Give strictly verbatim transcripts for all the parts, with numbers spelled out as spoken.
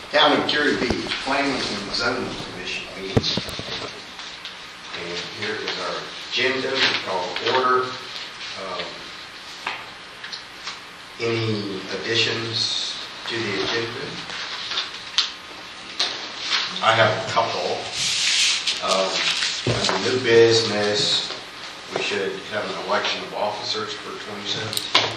Town of Curie Beach Planning and Zoning Commission meeting. And here is our agenda. We call order. Um, any additions to the agenda? I have a couple. Um, under new business, we should have an election of officers for twenty seventeen.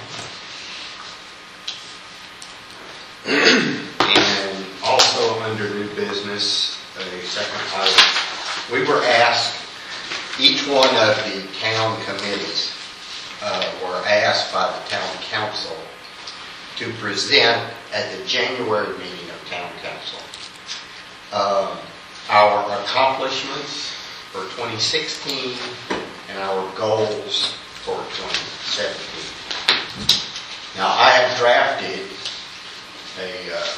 And also under new business, a second item, we were asked, each one of the town committees uh, were asked by the town council to present at the January meeting of town council um, our accomplishments for twenty sixteen and our goals for twenty seventeen. Now I have drafted a uh,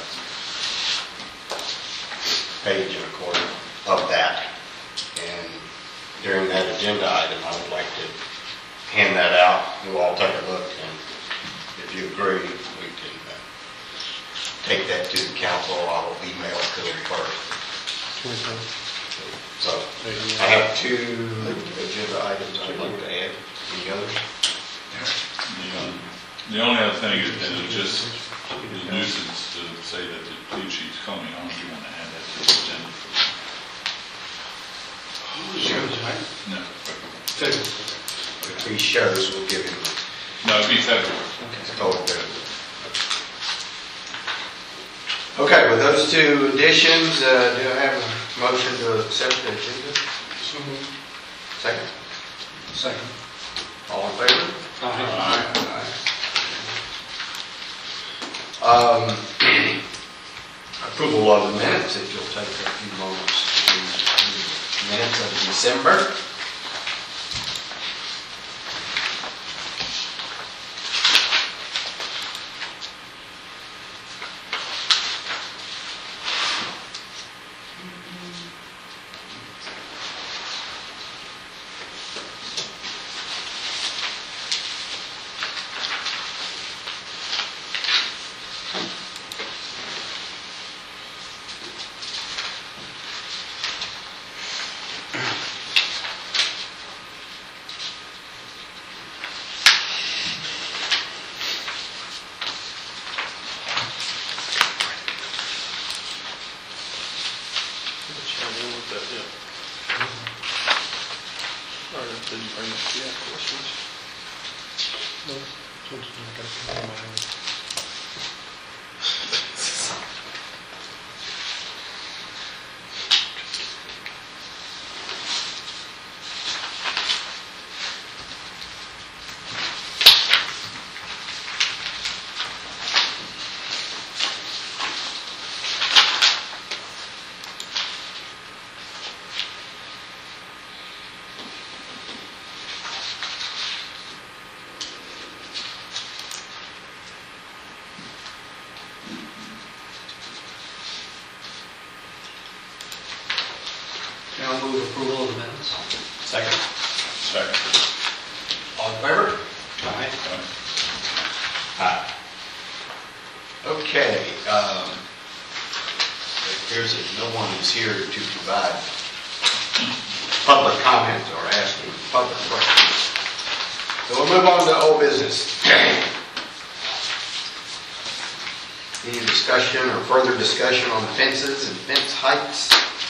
page and a quarter of that, and during that agenda item I would like to hand that out. We'll all take a look, and if you agree we can uh, take that to the council. I will email it to them first. So I have two agenda items I'd like to add. Any others? The, um, the only other thing is, is just the nuisance to say that the clean sheet's coming. I don't know if you want to add that to the agenda. No. February. If he shows, we'll give him. No, it'll be February. Oh, February. Okay, with those two additions, uh, do I have a motion to accept the agenda? Second. Second. All in favor? Aye. Aye. Um, approval of the minutes, if you'll take a few moments. The minutes of December. I'll move approval of the minutes. Second. Second. All in favor? Aye. Aye. Okay. Um, it appears that no one is here to provide public comments or asking public questions. So we'll move on to old business. Any discussion or further discussion on fences and fence heights?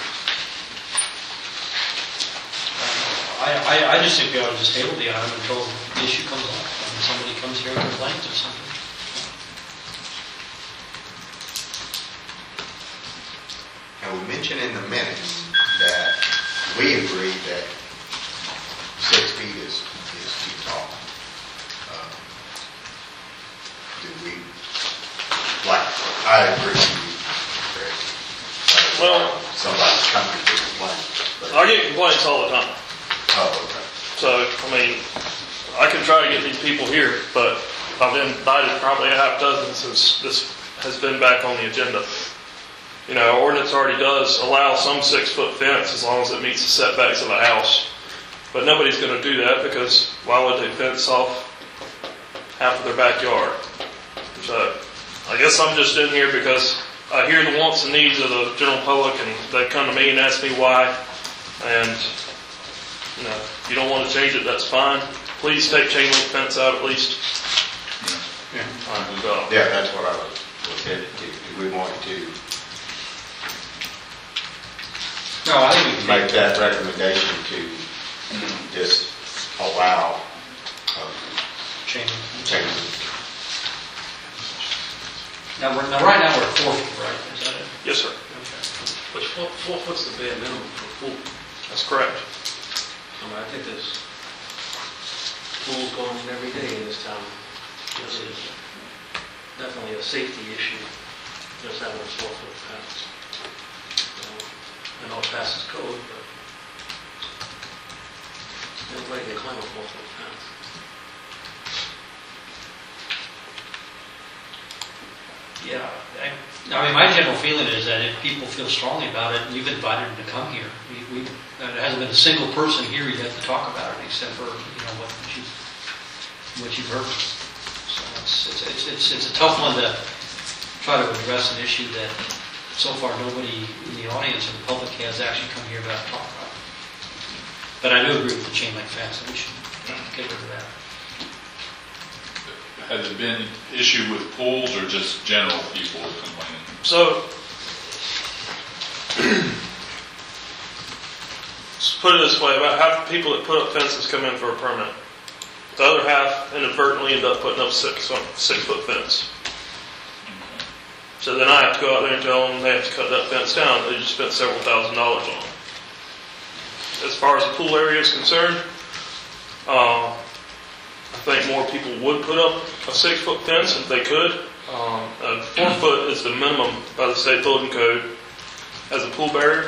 I, I, I just think we ought to just table the item until the issue comes up and somebody comes here and complains or something. And we mentioned in the minutes that we agree that six feet is, is too tall. Uh, do we, like, I agree with you, Greg. Uh, Well, somebody's coming to complain. But, I get complaints all the time. oh, okay. So, I mean, I can try to get these people here, but I've been invited probably a half dozen since this has been back on the agenda. You know, our ordinance already does allow some six-foot fence as long as it meets the setbacks of a house. But nobody's going to do that because why would they fence off half of their backyard? So, I guess I'm just in here because I hear the wants and needs of the general public, and they come to me and ask me why. And you know, if you don't want to change it, that's fine. Please take chain link fence out at least. Yeah. And, uh, Yeah, that's what I was, was headed to. Do we want to No, I think we can make that recommendation to just allow uh, change. change? Now, we're, now, right now, we're at four feet, right? Is that it? yes, sir. Okay. But four, four foot's the bare minimum for a pool. That's correct. I mean, I think there's pools going in every day in this town. This is definitely a safety issue, just having a four foot fence. You know, I know it passes code, but everybody can climb a four foot fence. Yeah, I, I mean, my general feeling is that if people feel strongly about it, you've invited them to come here. We, we, there hasn't been a single person here yet to talk about it, except for, you know, what you've, what you've heard. So it's, it's, it's, it's, it's a tough one to try to address an issue that so far nobody in the audience or the public has actually come here about to talk about. But I do agree with the chain link fence, and we should get rid of that. Has it been an issue with pools or just general people complaining? So, let's put it this way, about half the people that put up fences come in for a permit. The other half inadvertently end up putting up six, six foot fence. Okay. So then I have to go out there and tell them they have to cut that fence down. They just spent several thousand dollars on it. As far as the pool area is concerned, uh, I think more people would put up a six foot fence if they could. Um, uh, four foot is the minimum by the state building code as a pool barrier.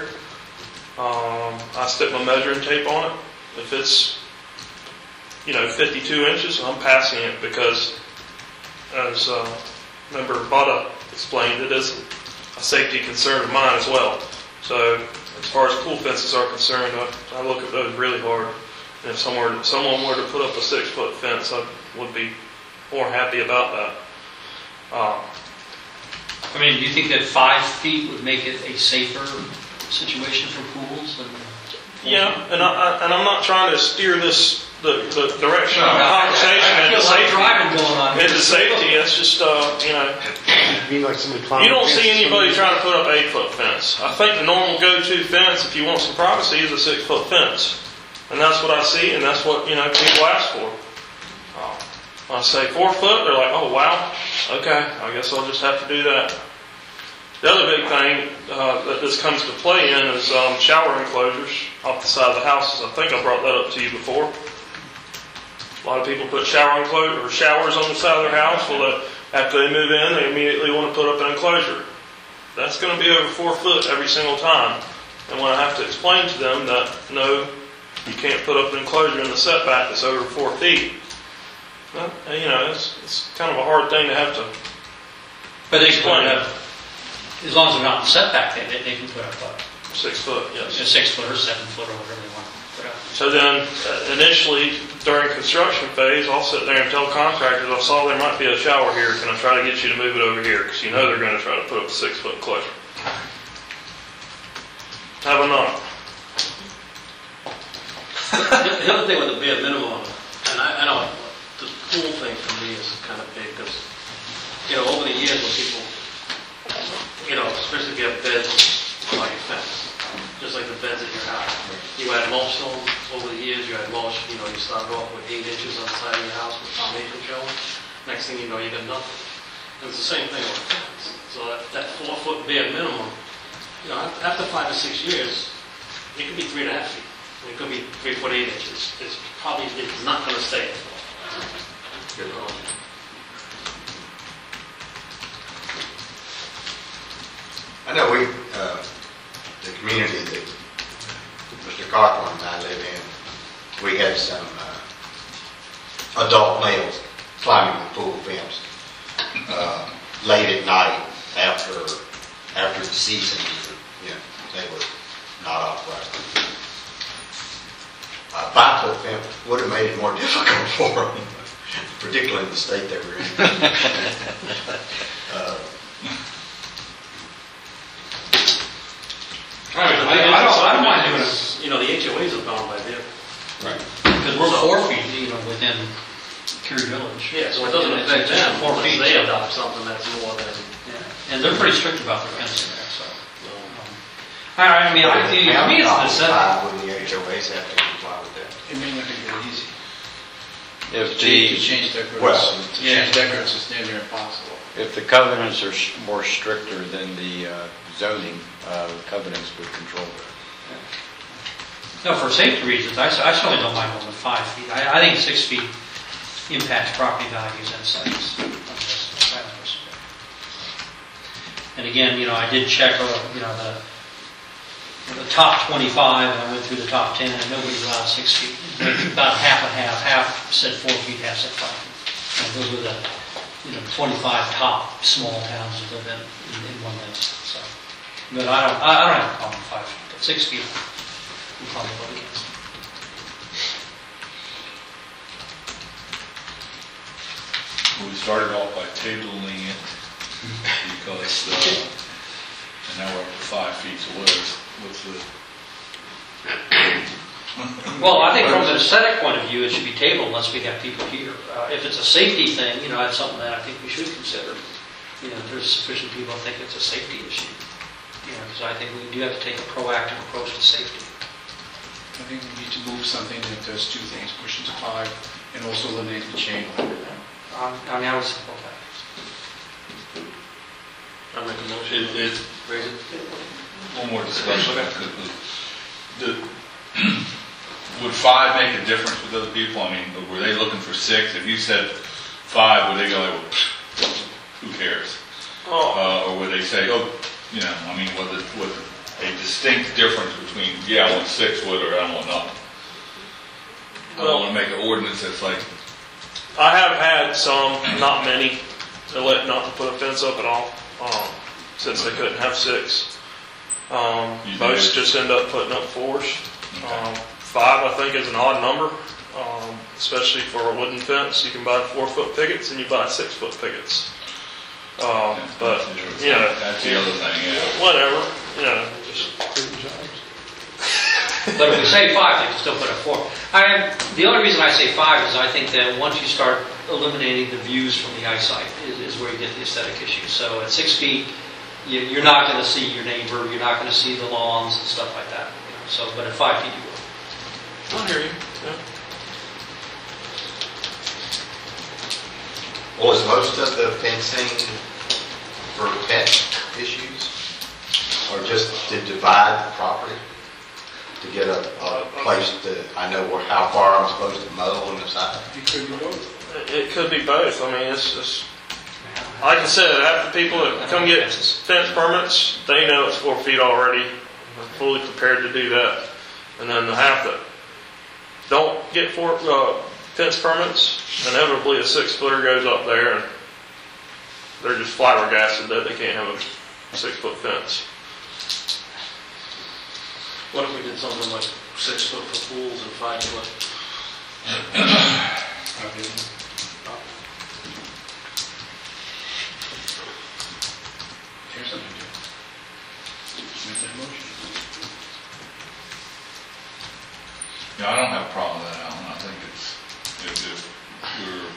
Um, I stick my measuring tape on it. If it's, you know, fifty-two inches, I'm passing it because, as uh, member Bada explained, it is a safety concern of mine as well. So as far as pool fences are concerned, I, I look at those really hard. And if someone, someone were to put up a six foot fence, I would be more happy about that. Um, I mean, do you think that five feet would make it a safer situation for pools? Than yeah, and I, I and I'm not trying to steer this the, the direction of the I- conversation I- I into feel like safety. driving going on here. Into safety, it's just uh, you know, You like somebody you climbing don't a fence see or anybody something? trying to put up eight foot fence. I think the normal go-to fence, if you want some privacy, is a six foot fence, and that's what I see, and that's what you know people ask for. Uh, I say four foot, they're like, oh wow, okay, I guess I'll just have to do that. The other big thing uh, that this comes to play in is um, shower enclosures off the side of the houses. I think I brought that up to you before. A lot of people put shower enclosure or showers on the side of their house. Well, uh, after they move in, they immediately want to put up an enclosure. That's going to be over four foot every single time. And when I have to explain to them that no, you can't put up an enclosure in the setback that's over four feet. Well, you know, it's, it's kind of a hard thing to have to But they can put explain. up, as long as they're not in setback, they, they can put up a, Six foot, a yes. six foot or seven foot or whatever they want to put up. So then, uh, initially, during construction phase, I'll sit there and tell contractors, I saw there might be a shower here, can I try to get you to move it over here? Because you know they're going to try to put up a six foot enclosure. Have a knock. The the other thing with the bare minimum, and I, I know the pool thing for me is kind of big because, you know, over the years when people, you know, especially if you have beds by your fence, just like the beds at your house, you add mulch on over the years, you add mulch, you know, you started off with eight inches on the side of your house with foundation showing. Next thing you know, you got nothing. And it's the same thing with a fence. So that, that four foot bare minimum, you know, after five or six years, it could be three and a half feet. It could be three foot eight inches. It's probably it's not going to stay. You know. I know we, uh, the community that Mister Coughlin and I live in, we had some uh, adult males climbing the pool fence uh, late at night after after the season. You know, they were not upright. A five foot fence would have made it more difficult for them, particularly in the state they were in. uh, you know, the H O As have gone by then. Right. Because we're So- four feet, you know, within Curie Village. Yeah, so it doesn't And it's affect just them Four unless feet. they so- adopt something that's more than, Yeah. And they're pretty strict about their fencing there, so. so. um, I, I mean, I think, to me, it's a necessity. When the H O As have to comply with that. It may not be very easy. If To the, change that Well, to yeah. change that is damn near impossible. if the covenants are sh- more stricter than the uh, zoning, uh, covenants would control that. No, for safety reasons, I, I certainly don't mind going with five feet. I, I think six feet impacts property values and sites. And again, you know, I did check, uh, you know, the, the top twenty-five, and I went through the top ten, and nobody's allowed six feet. About half and half, half said four feet, half said five feet. And those were the, you know, twenty-five top small towns that live in, in, in one list, so. But I don't, I, I don't have a problem with five feet, but six feet, we probably vote against. We started off by tabling it because, uh, and now we're up to five feet, so what is, what's the? Well, I think from an aesthetic point of view, it should be tabled unless we have people here. Uh, if it's a safety thing, you know, that's something that I think we should consider. You know, there's sufficient people that think it's a safety issue. You know, because I think we do have to take a proactive approach to safety. I think we need to move something that does two things, push it to five, and also eliminate the chain link. Um, I mean, I would support that. I make a motion. It, it, Raise it. one more discussion. The- Would five make a difference with other people? I mean, were they looking for six? If you said five, would they go, like, well, who cares? Oh, Uh, or would they say, oh, you know, I mean, was it, was it a distinct difference between, yeah, I want six foot or I want nothing? I don't want to make an ordinance that's like, I have had some, not many, elect not to put a fence up at all, um, since they couldn't have six. Um, You most did? just end up putting up fours. Okay. Um, five, I think, is an odd number, um, especially for a wooden fence. You can buy four-foot pickets and you buy six-foot pickets. Um, but, you know, that's the other thing, yeah. whatever, you know, just, But if we say five, they can still put a four. I, the only reason I say five is I think that once you start eliminating the views from the eyesight is, is where you get the aesthetic issue. So at six feet, you, you're not going to see your neighbor, you're not going to see the lawns and stuff like that. You know, so, but at five feet, you will. I hear you, yeah. Was most of the fencing for pet issues? Or just to divide the property? To get a, a place to, I know where, how far I'm supposed to mow on the side? It could be both. It, it could be both. I mean, it's just, like I said, half the people that come get fence permits, they know it's four feet already. They're fully prepared to do that. And then the half that don't get four, uh, fence permits, inevitably a six footer goes up there and they're just flabbergasted that they can't have a six foot fence. What if we did something like six foot for pools and five foot? Here's an idea. Make that motion. Yeah, I don't have a problem with that, Alan. I think it's, if, if you're,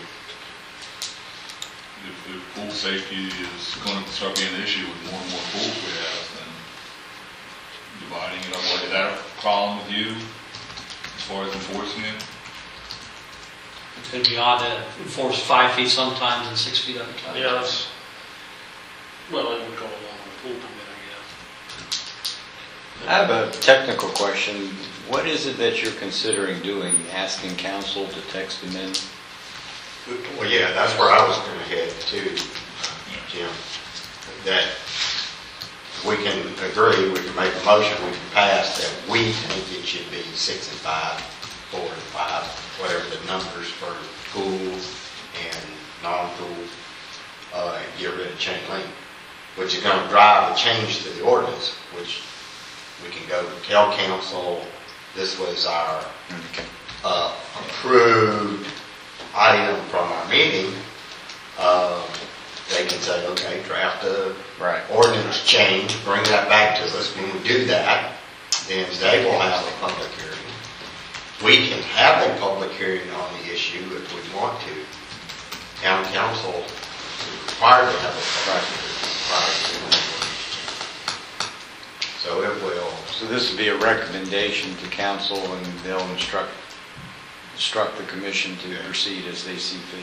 if, if pool safety is going to start being an issue with more and more pools we have, then dividing it up, like, is that a problem with you as far as enforcing it? It's going to be odd to enforce five feet sometimes and six feet other times. Yeah, that's, Well, it would go along with the pool permit, I guess. I have a technical question. What is it that you're considering doing? Asking council to text them in? Well, yeah, that's where I was going to head too, Jim. That we can agree, we can make a motion, we can pass that we think it should be six and five, four and five, whatever the numbers for pools and non-pools, uh, and get rid of chain link, which is going to drive a change to the ordinance, which we can go tell council, this was our uh, approved item from our meeting. Uh, they can say, okay, draft a Right. ordinance change, bring that back to us. When we do that, then they will have a public hearing. We can have a public hearing on the issue if we want to. Town council is required to have a public hearing prior to the So it will. So this would be a recommendation to council, and they'll instruct, instruct the commission to proceed as they see fit.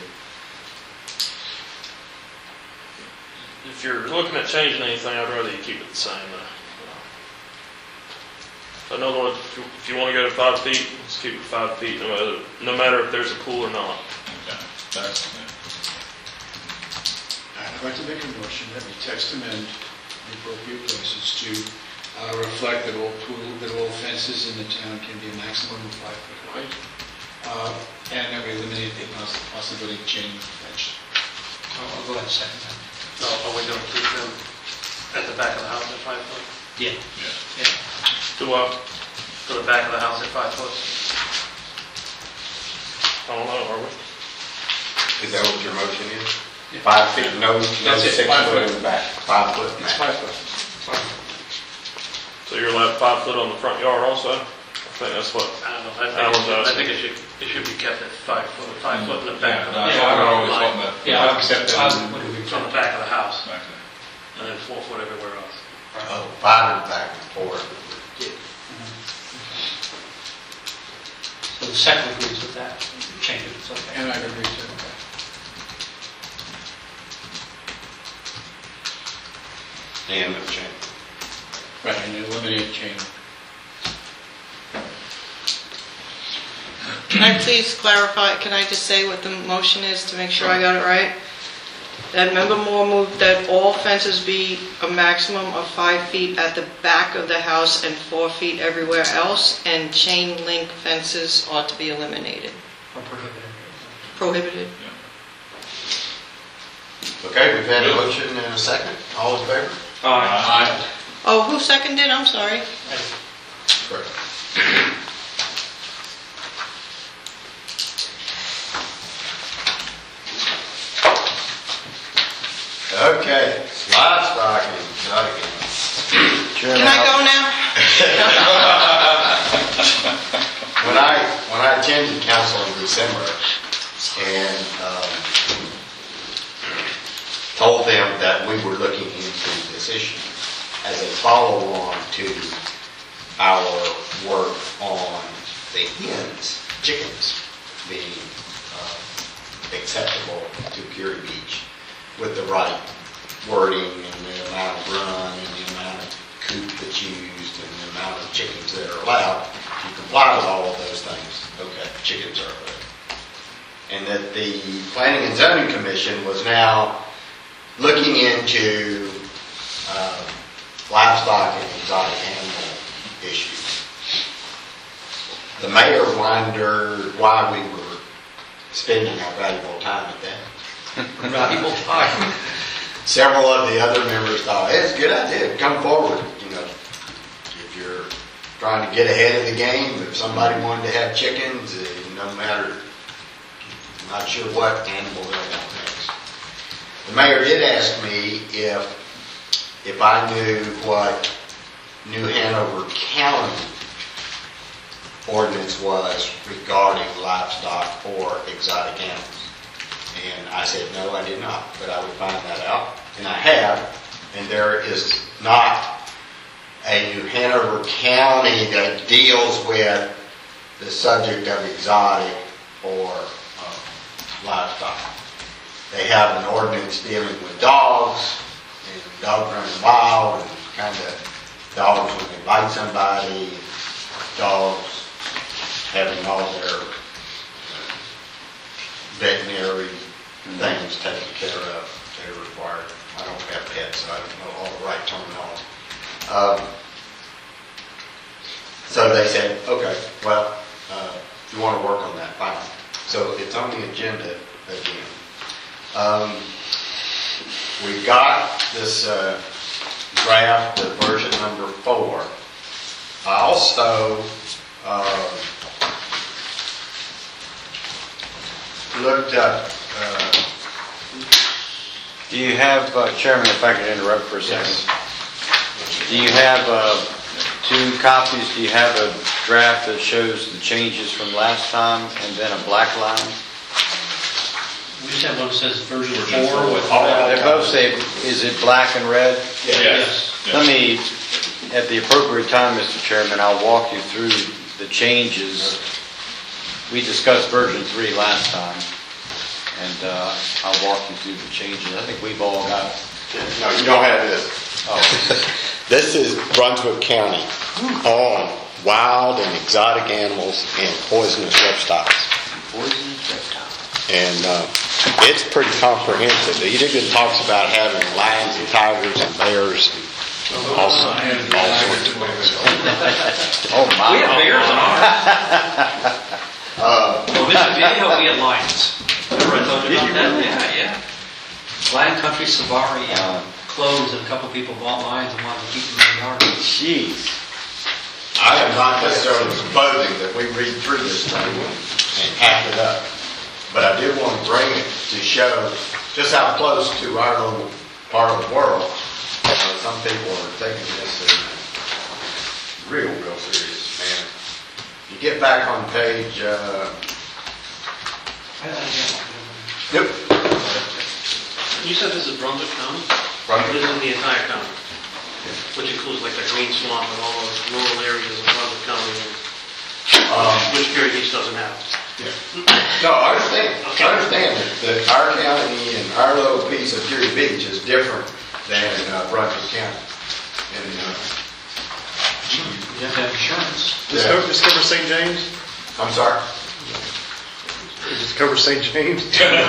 If you're looking at changing anything, I'd rather you keep it the same. Uh, in other words, if you, if you want to go to five feet, just keep it five feet, no matter, no matter if there's a pool or not. Okay, that's, I'd like to make a motion that we text amend the appropriate places to uh, reflect that all pool, that all fences in the town can be a maximum of five foot wide, uh, and that we eliminate the poss- possibility of chain link fence. I'll I'll go ahead and second that. No, are we going to keep them at the back of the house at five foot? Yeah. yeah. Yeah. Do I? To the back of the house at five foot? I don't know, are we? Is that what your motion is? Yeah. Five feet, no, no That's it, six five foot foot. in the back, five foot It's max. five foot. Five foot. So you're allowed five foot on the front yard also? I think that's what, I don't know, I That was think, it should- I us. think it should, it should be kept at five foot, five foot in the back of the Yeah, Yeah, I house. always want that. Yeah, I'll accept that. I would agree with On the that. back of the house, Back there. and then four foot everywhere else. Oh, five in the back and four. So the second agrees with that, change it, it's okay. And I agree to that. And no chain. Right, and eliminate chain link. Can I please clarify, can I just say what the motion is to make sure I got it right? That Member Moore moved that all fences be a maximum of five feet at the back of the house and four feet everywhere else, and chain link fences ought to be eliminated, Or prohibited. prohibited. Okay, we've had a motion and a second. All in favor? Aye. Oh, who seconded? I'm sorry. Correct. Okay, livestock and exotic animals. Chairman, Can I I'll- go now? When I, when I attended council in December and um, told them that we were looking into this issue as a follow-on to our work on the hens, chickens being uh, acceptable to Curie Beach with the right wording and the amount of run and the amount of coop that's used and the amount of chickens that are allowed. If you comply with all of those things, okay, chickens are allowed. And that the Planning and Zoning Commission was now looking into uh, livestock and exotic animal issues. The mayor wondered why we were spending our valuable time at that. Valuable time. Several of the other members thought, hey, it's a good idea, come forward. You know, if you're trying to get ahead of the game, if somebody wanted to have chickens, uh, no matter, I'm not sure what animal they want next. The mayor did ask me if, if I knew what New Hanover County ordinance was regarding livestock or exotic animals. And I said, no, I did not, but I would find that out. And I have, and there is not a New Hanover County that deals with the subject of exotic or uh, livestock. They have an ordinance dealing with dogs, and dogs running wild, and kind of dogs when they bite somebody, dogs having all their uh, veterinary things taken care of that are required. I don't have pets, so I don't know all the right terminology. Um, so they said, okay, well, uh, if you want to work on that, fine. So it's on the agenda again. Um, we got this uh, draft of version number four. I also uh, looked up. Uh, Do you have, uh, Chairman, if I could interrupt for a second? Do you have uh, two copies. Do you have a draft that shows the changes from last time and then a black line? We just have one that says version Version four four. with. They both say, is it black and red? Yes. Let me, at the appropriate time, Mister Chairman, I'll walk you through the changes. We discussed version three last time, and uh, I'll walk you through the changes. I think we've all got. No, you don't have this. Oh, This is Brunswick County on wild and exotic animals and poisonous reptiles. poisonous reptile. And uh, it's pretty comprehensive. It even talks about having lions and tigers and bears and all sorts, all sorts of things. Oh my! We have bears in ours. Uh, Well, Mister Viejo, we had lions. Remember I told you about that? Yeah, yeah. Lion Country Safari uh, closed, and a couple people bought lions and wanted to keep them in the yard. Jeez. I am not necessarily proposing that we read through this thing and hack it up, but I did want to bring it to show just how close to our little part of the world uh, some people are taking this in real, real serious manner. You get back on page. Uh, yep. You said this is Brunswick County? Brunswick. This is the entire county, which includes like the Green Swamp and all those rural areas of Brunswick County, Um, which Perry Beach doesn't have. Yeah. No, I understand. I understand that, that our county and our little piece of Fury Beach is different than uh, Brunswick County. And, uh, You have to have insurance. yeah. Discover, discover Saint James? I'm sorry. Discover Saint James?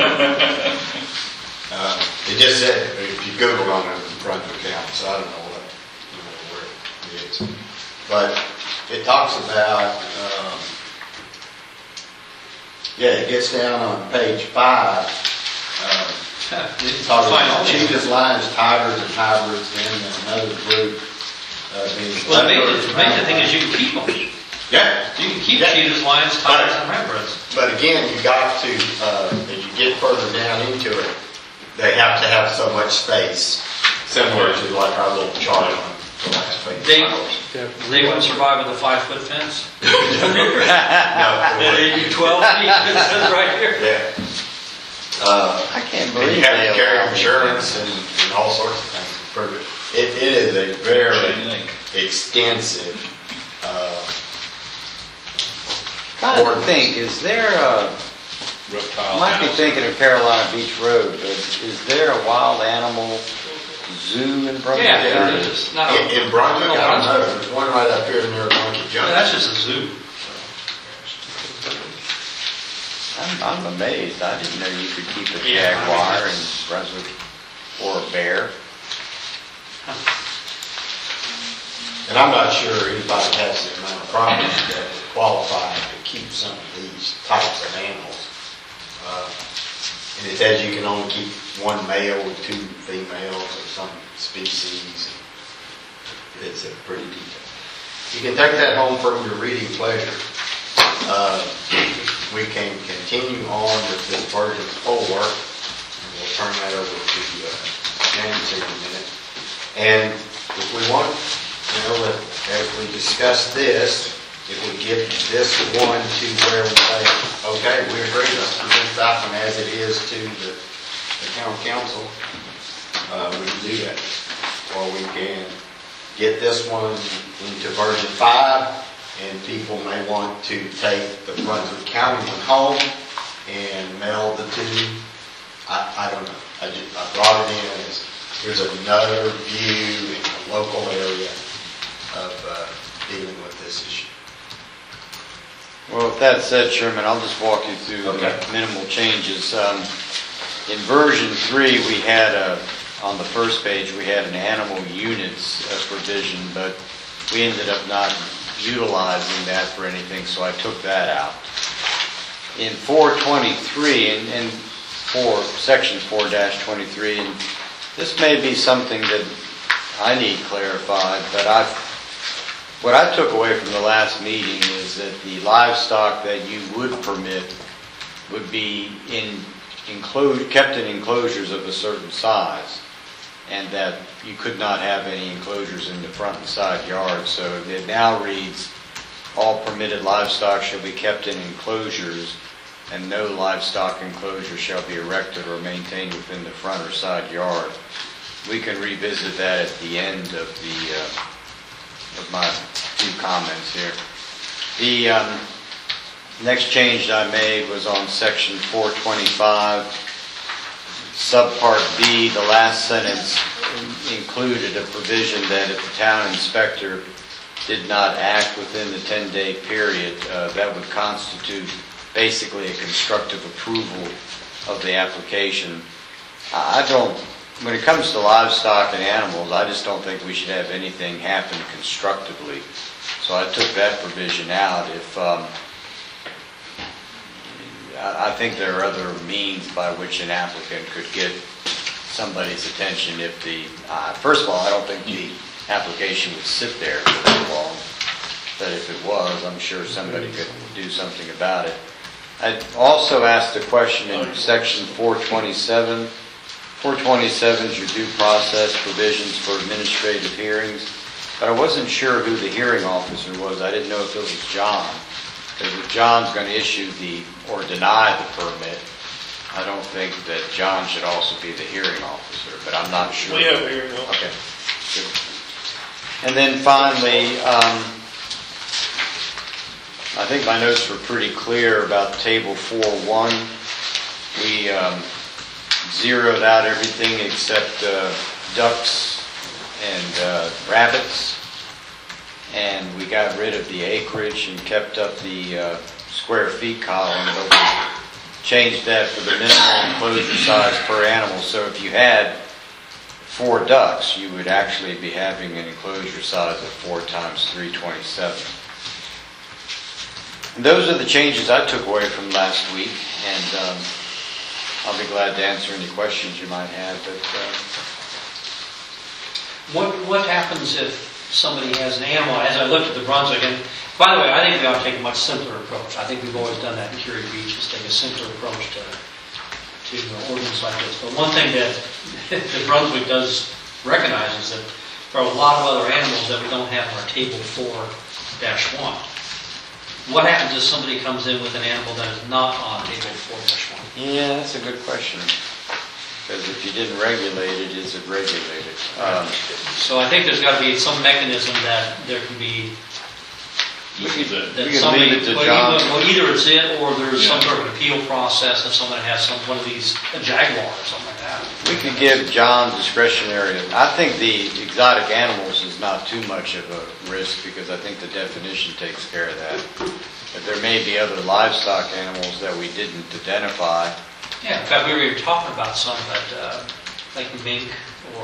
Uh, it just said, if you Google on it, it's Brunswick County, so I don't know what, you know, where it is. But it talks about, um, yeah, it gets down on page five. Um, It talks about cheetahs, lions, tigers, and hybrids, then another group uh, being. Well, the main, the main thing is you can keep them. You Yeah. can keep Yeah. cheetahs, lions, tigers, and hybrids. But again, you got to, uh, as you get further down into it, they have to have so much space, similar to like our little chart on the last page. They, they wouldn't survive with a five-foot fence. No, They do twelve feet, it says right here. yeah. Uh, I can't and believe you have they to carry allow insurance and, and all sorts of things to prove it. It, it is a very extensive, uh, Trying to think, is there a, Reptile. I might be thinking of Carolina Beach Road, but is there a wild animal zoo in Brunswick Yeah, there County? is. Not a- in, in Brunswick, I don't know, Brunswick. there's one right up here near Monkey Yeah, Junction. that's just a zoo. I'm, I'm amazed. I didn't know you could keep a Yeah, I mean, jaguar in it's- Brunswick or a bear. And I'm not sure anybody has the amount of property that would qualify to keep some of these types of animals. Uh, And it says you can only keep one male with two females of some species. It's a pretty detailed. You can take that home for your reading pleasure. Uh, We can continue on with this version four, and we'll turn that over to uh, James in a minute. And if we want, you know, if, as we discuss this, if we get this one to where we say, okay, we agree, let's present that one as it is to the, the town council, uh, we can do that. Or we can get this one into version five, and people may want to take the Brunswick County one home and meld the two. I, I don't know. I just, I brought it in as, here's another view in the local area of uh, dealing with this issue. Well, with that said, Chairman, I'll just walk you through Okay. the minimal changes. Um, in version three, we had a, on the first page, we had an animal units uh, provision, but we ended up not utilizing that for anything, so I took that out. In four twenty-three, and, and four, section four dash twenty-three, and this may be something that I need clarified, but I've what I took away from the last meeting is that the livestock that you would permit would be in enclosed, kept in enclosures of a certain size. and that you could not have any enclosures in the front and side yards. So it now reads, all permitted livestock shall be kept in enclosures, and no livestock enclosure shall be erected or maintained within the front or side yard. We can revisit that at the end of the uh, of my few comments here. The um, next change I made was on section four twenty-five, subpart B. The last sentence included a provision that if the town inspector did not act within the ten-day period, uh, that would constitute basically a constructive approval of the application. I don't, when it comes to livestock and animals, I just don't think we should have anything happen constructively. So I took that provision out. If um, I think there are other means by which an applicant could get somebody's attention if the, uh, first of all, I don't think the application would sit there for very long, but if it was, I'm sure somebody could do something about it. I also asked a question in section four twenty-seven. four twenty-seven is your due process provisions for administrative hearings, but I wasn't sure who the hearing officer was. I didn't know if it was John, because if John's going to issue the, or deny the permit, I don't think that John should also be the hearing officer, but I'm not sure. We have a hearing officer. Okay, good. And then finally, um, I think my notes were pretty clear about table four one. We um, zeroed out everything except uh, ducks and uh, rabbits, and we got rid of the acreage and kept up the uh, square feet column, but we changed that for the minimum enclosure size per animal. So if you had four ducks, you would actually be having an enclosure size of four times three twenty-seven. And those are the changes I took away from last week, and um, I'll be glad to answer any questions you might have. But uh, What what happens if somebody has an animal? As I looked at the Brunswick, and by the way, I think we ought to take a much simpler approach. I think we've always done that in Curie Beach, is take a simpler approach to to an ordinance like this. But one thing that the Brunswick does recognize is that there are a lot of other animals that we don't have in our table four dash one. What happens if somebody comes in with an animal that is not on table four dash one? yeah, that's a good question. Because if you didn't regulate it, is it regulated? Um, So I think there's got to be some mechanism that there can be This is it. that We can somebody, leave it to well, John. either, well, either it's it or there's some Yeah. sort of appeal process if someone has some one of these a jaguar or something like that. We could give John discretionary. I think the exotic animals is not too much of a risk because I think the definition takes care of that. But there may be other livestock animals that we didn't identify. Yeah, in fact, we were talking about some that uh, like mink or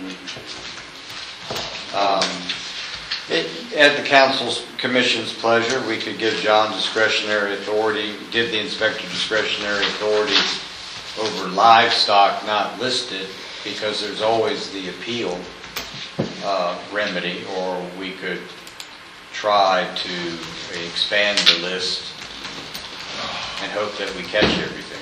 Um, it, at the council's commission's pleasure, we could give John discretionary authority, give the inspector discretionary authority over livestock not listed, because there's always the appeal uh, remedy, or we could try to expand the list and hope that we catch everything.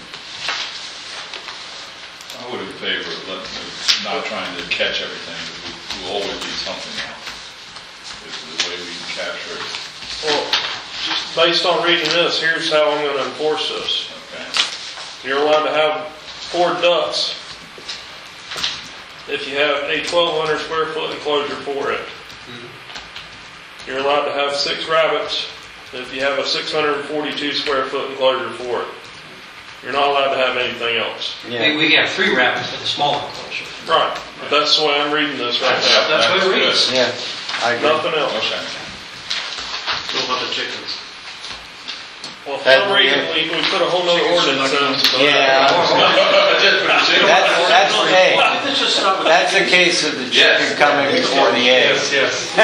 I would in favor of letting, not trying to catch everything, but we will always leave something out. This is the way we can capture it. Well, just based on reading this, here's how I'm going to enforce this. Okay. You're allowed to have four ducks if you have a twelve hundred square foot enclosure for it. You're allowed to have six rabbits if you have a six hundred forty-two square foot enclosure for it. You're not allowed to have anything else. we, we can have three rabbits with a smaller enclosure. Right. That's the way I'm reading this right now. That's what it reads. Yeah, I agree. Nothing else. Okay. What about the chickens? Well, for That- some reason, we, we put a whole nother ordinance in. Yeah. That's, that's, hey, Let's just stop with that's a case of the chicken coming before the egg. yes.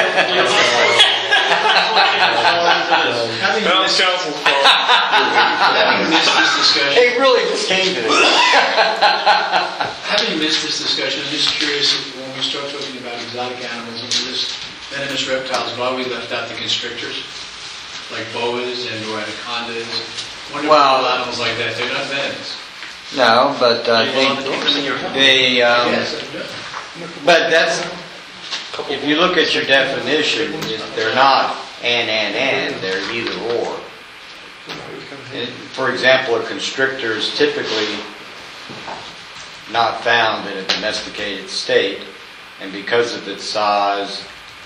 Having Town missed, council's fault. having missed this discussion, They really just came to this. having missed this discussion, I'm just curious if when we start talking about exotic animals and we list venomous reptiles, why we left out the constrictors, like boas and or anacondas. Wonderful Well- little animals like that. They're not venomous. No, but I You want think to keep them in your home. they, um, Yes, it does. But that's, if you look at your definition, they're not and, and, and, they're either or. And, for example, a constrictor is typically not found in a domesticated state, and because of its size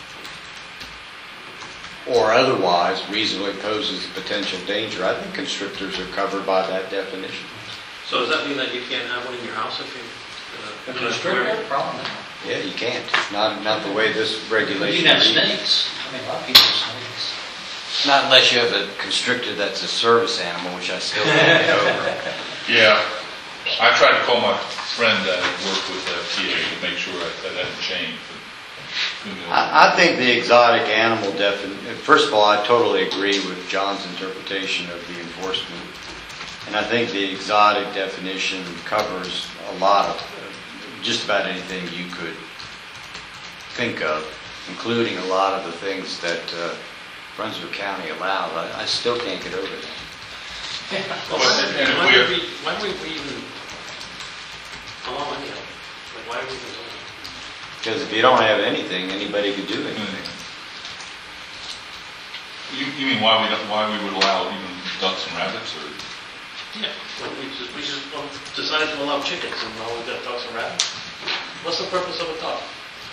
or otherwise reasonably poses a potential danger, I think constrictors are covered by that definition. So does that mean that you can't have one in your house if you? uh, Constrictor, problem. Yeah, you can't. Not, not the way this You regulation can have reads. snakes. I mean, a lot of people have snakes. Not unless you have a constrictor that's a service animal, which I still don't get over. Yeah, I tried to call my friend that worked with the P A to make sure that that hadn't changed. but who knows? I, I think the exotic animal definition, first of all, I totally agree with John's interpretation of the enforcement. And I think the exotic definition covers a lot of, just about anything you could think of, including a lot of the things that uh, Brunswick County allows. I, I still can't get over that. Well, why would- And if why we- would we, why would we even allow any of them? Like, why would we even do it? Because if you don't have anything, anybody could do anything. You, you mean why we don't, why we would allow even ducks and rabbits, or? Yeah, well, we just, we just well, decided to allow chickens and now we've got ducks and rabbits. What's the purpose of a duck?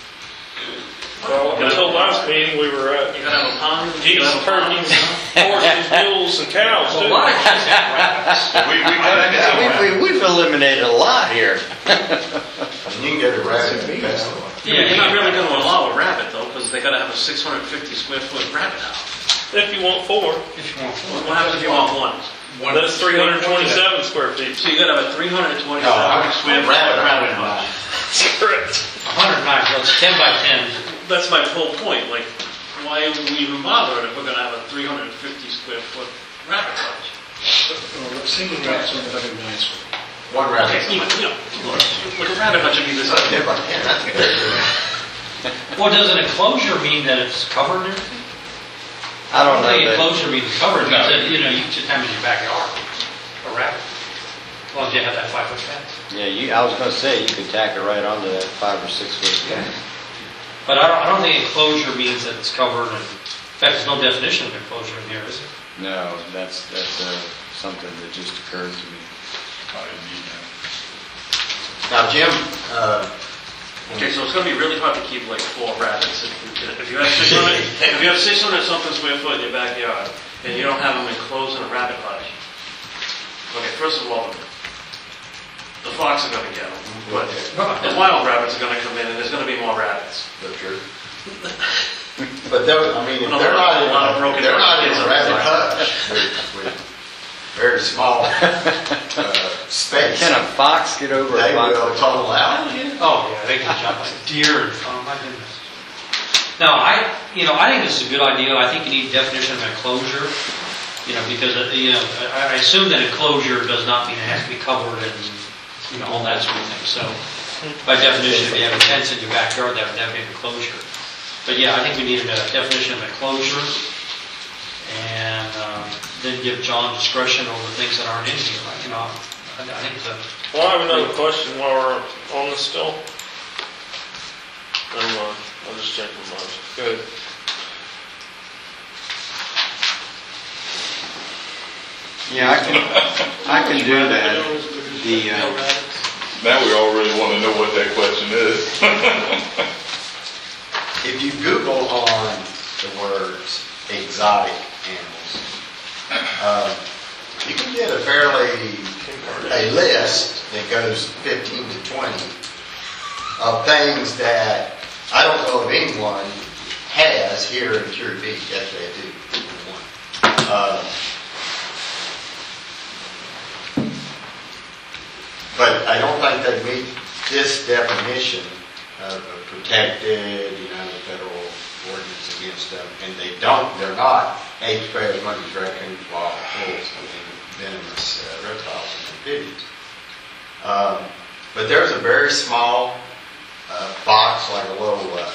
Well, until last meeting, we were at You gotta have a pond? you geese, gotta have a pond. turkeys, horses, mules, and cows, A too. lot of kids have rabbits. We, we got We've, we've eliminated a lot here. And you can go to rabbit festival. Yeah, you're not really gonna allow a rabbit though, because they gotta have a six hundred fifty square foot rabbit house. If you want four, If you want. What happens if you want one? that's three hundred twenty-seven square feet. So you gotta have a three hundred twenty-seven No, square foot rabbit rabbit house. house. Correct. one hundred nine, so it's ten by ten. That's my whole point, like, why would we even bother if we're gonna have a three hundred fifty square foot rabbit house? Well, single rabbits are one hundred nine square. One rabbit. Even, you know, look, look, a rabbit hutch would be this. Different, yeah, that's good. Well, does an enclosure mean that it's covered and everything? I don't know think that. enclosure means covered, No. means that, you know, you can just have it in your backyard, a rabbit. As long as you have that five foot fence. Yeah, you, I was gonna say, you could tack it right onto that five or six foot fence. But I don't, I don't think enclosure means that it's covered, and in fact, there's no definition of enclosure in here, is it? No, that's, that's uh, something that just occurred to me. I didn't need that. Now, Jim, uh, Okay, so it's gonna be really hard to keep like four rabbits if you, if you have six hundred, if you have six hundred something square foot in your backyard, and you don't have them enclosed in a rabbit hutch. Okay, first of all, the fox are gonna get them, but the wild rabbits are gonna come in and there's gonna be more rabbits. that's true. But those, I mean, if No, they're not in a lot of a, broken they're not in kids a on rabbit the hutch with, with very small, uh, space, Can a fox get over a they fox? will tunnel out. Oh, yeah, they can jump like deer, and, oh my goodness. No, I, you know, I think this is a good idea. I think you need definition of enclosure, you know, because, uh, you know, I, I assume that enclosure does not mean it has to be covered and, you know, all that sort of thing. So, by definition, if you have a fence in your backyard, that would definitely be enclosure. But yeah, I think we need a definition of enclosure, and um, then give John discretion over things that aren't in here. Like, you know, I, I think it's a Well, I have another question while we're on this still. Never mind. I'll just change my mind. Good. Yeah, I can, I can do that. The, uh, Now we all really want to know what that question is. If you Google on the words exotic animals, uh, you can get a fairly, a list that goes fifteen to twenty of things that I don't know if anyone has here in Curie Beach. Yes, they do. Uh, But I don't think they meet this definition of a protected, you know, the federal ordinance against them, and they don't, they're not apes, bears, monkeys, raccoons, wild bulls, and venomous uh, reptiles and amphibians. Um, but there's a very small uh, box, like a little, uh,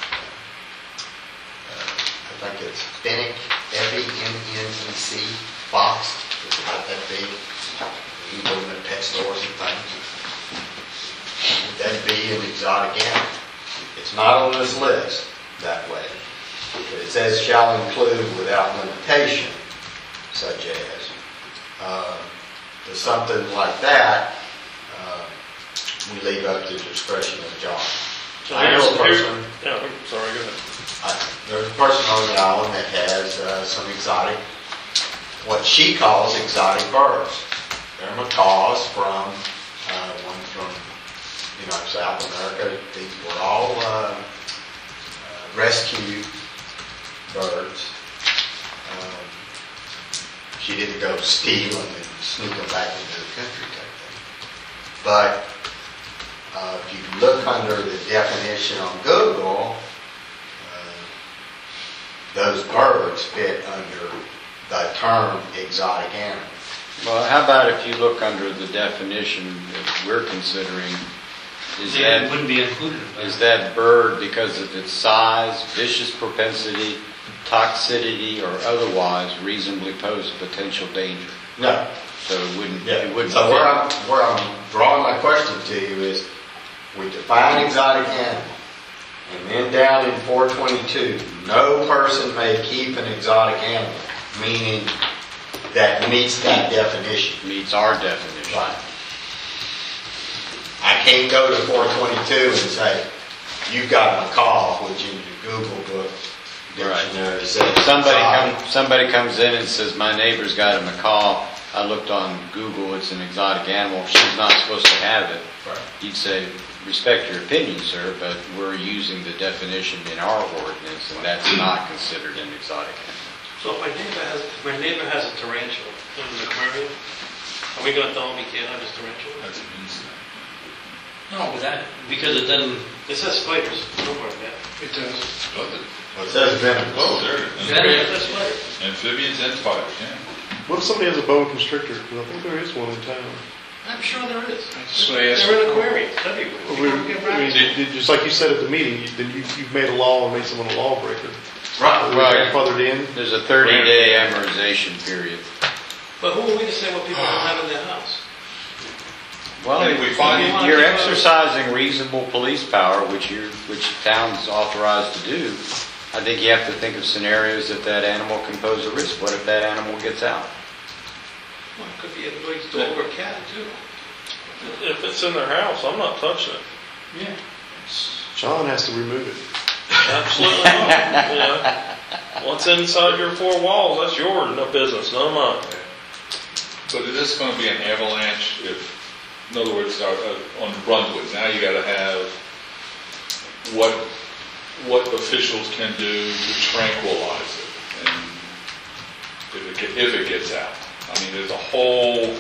uh, I think it's Fennec, F E N N E C box. It's about that big. You can go in a pet store sometimes. that'd be an exotic animal. It's not on this list that way. But it says shall include without limitation, such as. Uh, to something like that, uh, we leave up to the discretion of John. So I know a here's- person, Yeah, I'm sorry, go ahead. I, there's a person on the island that has uh, some exotic, what she calls exotic birds. They're macaws from, uh, one from, you know, South America. These were all uh, uh, rescue birds. Um, she didn't go steal them and sneak them back into the country type thing. But uh, if you look under the definition on Google, those birds fit under the term exotic animal. Well, how about if you look under the definition that we're considering, is It that, wouldn't be included. in that. is that bird because of its size, vicious propensity, toxicity, or otherwise reasonably pose a potential danger? No. So it wouldn't, Yeah. it wouldn't So where fit. I'm, where I'm drawing my question to you is, we define exotic animal, and then down in four twenty-two, no person may keep an exotic animal, meaning that meets that definition. Meets our definition. Right. I can't go to four twenty-two and say, you've got a macaw, which in your Google book dictionary says. Somebody exotic. comes, somebody comes in and says, my neighbor's got a macaw. I looked on Google, it's an exotic animal. She's not supposed to have it. Right. You'd say, respect your opinion, sir, but we're using the definition in our ordinance, and that's not considered an exotic animal. So if my neighbor has, if my neighbor has a tarantula in an aquarium, are we gonna tell him he can't have his tarantula? That's an insect. No, but that, because it doesn't, It says spiders, somewhere, yeah. It does. Does it? Well, it says venomous. Oh, there it is. Yeah. It says spiders. Amphibians and spiders, yeah. What if somebody has a boa constrictor? Because I think there is one in town. I'm sure there is. So I asked- They're in aquariums, everywhere. Well, You we- don't get I mean, rabbits. did- just like you said at the meeting, you- then you, you've made a law and made someone a lawbreaker. Right. Are we Well, grandfathered in? There's a thirty-day amortization period. But who are we to say what people don't have in their house? Well, And we find- you- you're exercising reasonable police power, which you, which town's authorized to do. I think you have to think of scenarios if that animal can pose a risk. What if that animal gets out? Well, it could be a big dog or cat, too. If it's in their house, I'm not touching it. yeah. John has to remove it. Absolutely not. You know, what's inside your four walls, that's your no business, none of mine. But is this going to be an avalanche if, in other words, uh, uh, on Brunswick, now you got to have what, what officials can do to tranquilize it, and if it, get- if it gets out. I mean, there's a whole,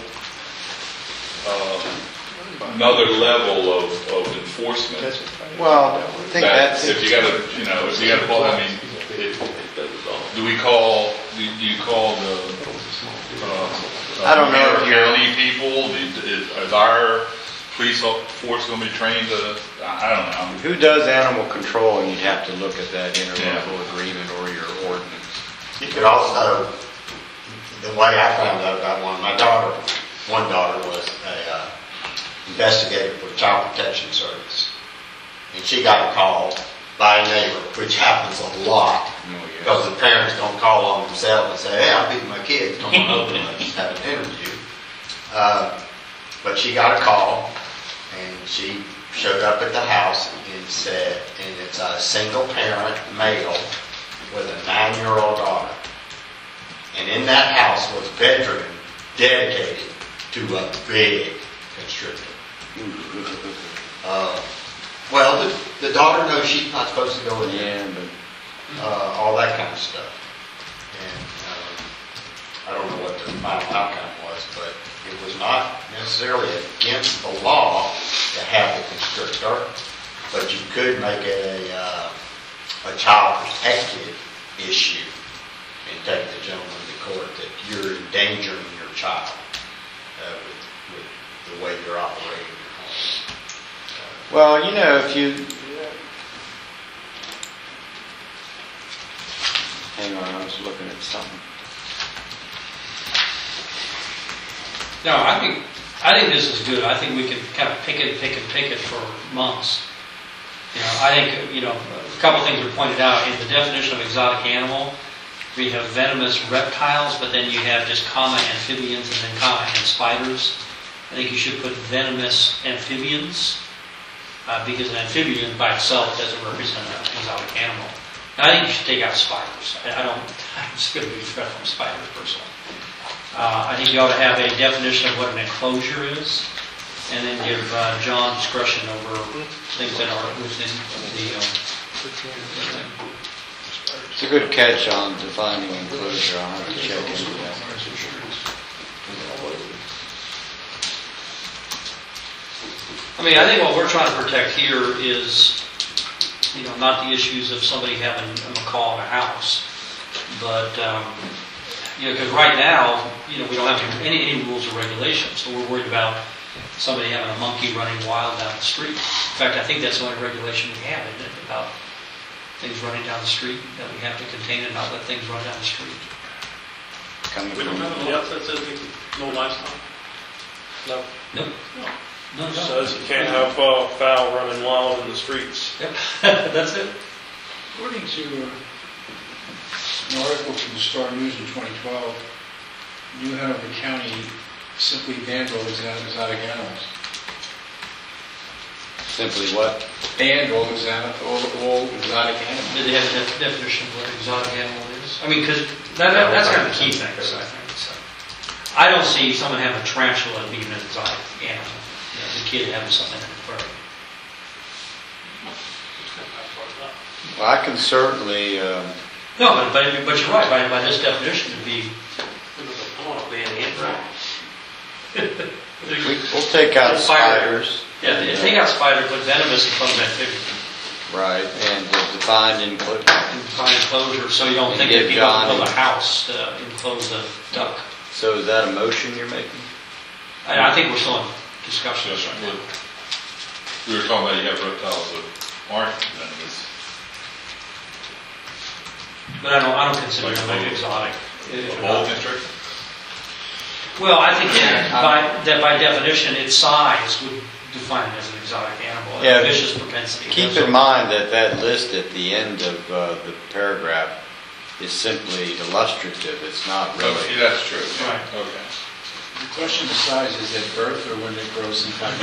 uh, another level of, of enforcement. That's, Well, I think That that's, if you got to, you know, if you got to, well, I mean, it, do we call, do do you call the, uh, I don't know if you're- county people? Do- Is, is our police force going to be trained to, I I don't know. who does animal control, and you'd have to look at that Yeah. interlocal agreement or your ordinance. You could also, the way I found out about one, my daughter, one daughter was a uh, investigator for Child Protection Service. And she got a call by a neighbor, which happens a lot. Oh, yeah. Because the parents don't call on themselves and say, hey, I'm beating my kids, come on over, let's have an interview. Uh, but she got a call, and she showed up at the house and said, and it's a single parent male with a nine-year-old daughter. And in that house was a bedroom dedicated to a big constrictor. Uh, well, the, the daughter knows she's not supposed to go in there. Yeah, but Uh, all that kind of stuff. And um, I don't know what the final outcome was, but it was not necessarily against the law to have the constrictor, but you could make it a, uh, a child protective issue and take the gentleman to court that you're endangering your child uh, with, with the way you're operating your home. Well, you know, if you, hang on, I was looking at something. No, I think, I think this is good. I think we can kind of pick it, pick it, pick it for months. You know, I think, you know, a couple things are pointed out in the definition of exotic animal. We have venomous reptiles, but then you have just comma amphibians and then comma and spiders. I think you should put venomous amphibians, uh, because an amphibian by itself doesn't represent an exotic animal. And I think you should take out spiders. I, I don't, I'm just going to be threat from spiders personally. Uh, I think you ought to have a definition of what an enclosure is, and then give uh, John discretion over things that are within the. Um, It's a good catch on defining enclosure. I'll have to check into that. I mean, I think what we're trying to protect here is, you know, not the issues of somebody having a macaw in a house, but, um, you know, because right now, you know, we don't have any, any rules or regulations, so we're worried about somebody having a monkey running wild down the street. In fact, I think that's the only regulation we have, isn't it, about things running down the street, that we have to contain and not let things run down the street. Coming We don't from, have a law that says we can, no livestock. No. Nope. No, no. Says you can't have uh, fowl running wild in the streets. Yep, that's it. According to uh, an article from the Star News in twenty twelve, New Hanover County simply banned all exotic exotic animals. simply what? Banned all exotic, all, all exotic animals. Did they have a def- definition of what an exotic animal is? I mean, because that, that, that's kind of the key thing, I think. So. I don't see someone having a tarantula being an exotic animal. You know, the kid having something in the aquarium. Well, I can certainly, um, No, but, but, but you're right. By, by this definition, it'd be. I want to ban anthrax. we, we'll take out spiders. Yeah, they take out spider, put venomous in front of amphibian. Right, and the defined enclosure. And find enclosure, so you don't think that Give people Johnny- build a house to enclose a duck. So is that a motion you're making? I, I think we're still in discussion. Yes, sir. We were talking about you have reptiles that aren't venomous. But I don't, I don't consider Like them like a- exotic. A boa constrictor? Well, I think that by, that by definition, its size would define it as an exotic animal, Yeah. a vicious propensity. Keep That's in all. mind that that list at the end of uh, the paragraph is simply illustrative. It's not Okay, really. that's true. Right. Okay. The question of size, is it birth or when it grows in fact?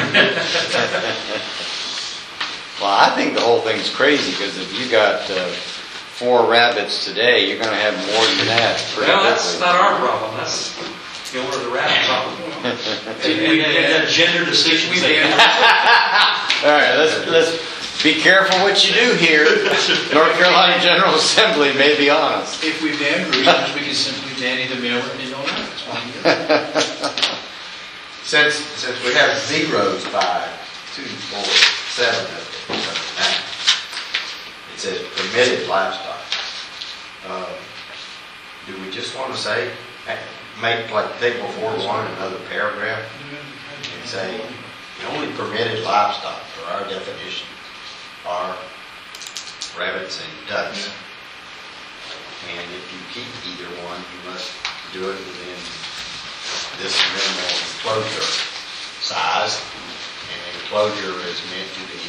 Well, I think the whole thing's crazy because if you got uh, four rabbits today, you're going to have more than that pretty Well, that's quickly. not our problem, that's the owner of the rabbit problem. And and then and then gender distinctions. they have. All right, let's let's be careful what you do here. North Carolina General Assembly may be on us. If we ban roosters, we can simply ban either male or female rabbits. Since, since we have zeros by two, four, seven of them, nine, it says permitted livestock. Uh, Do we just want to say, make like table four one another paragraph and say, the only permitted livestock for our definition are rabbits and ducks. And if you keep either one, you must do it within this minimal enclosure size. And enclosure is meant to be